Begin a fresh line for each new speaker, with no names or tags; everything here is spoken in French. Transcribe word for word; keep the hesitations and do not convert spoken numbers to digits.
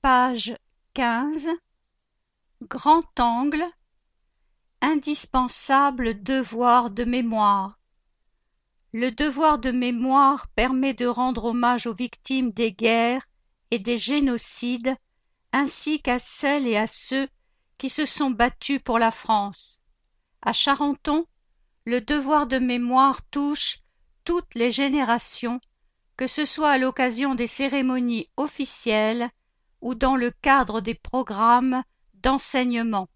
Page quinze. Grand angle. Indispensable devoir de mémoire. Le devoir de mémoire permet de rendre hommage aux victimes des guerres et des génocides, ainsi qu'à celles et à ceux qui se sont battus pour la France. À Charenton, le devoir de mémoire touche toutes les générations, que ce soit à l'occasion des cérémonies officielles ou dans le cadre des programmes d'enseignement.